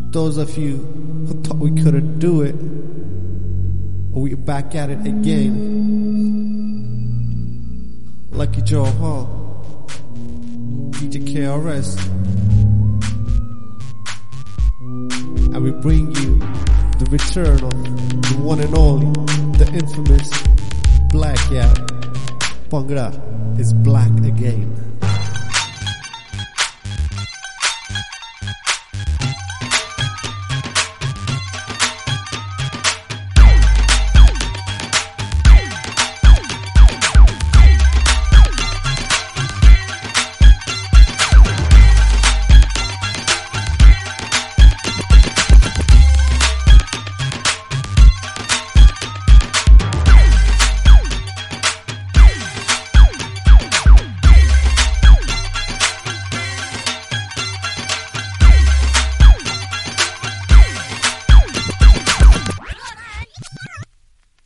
Those of you who thought we couldn't do it, we're back at it again. Lucky Joe Hall, DJ KRS, and we bring you the return of the one and only, the infamous Blackout. Bhangra is black again.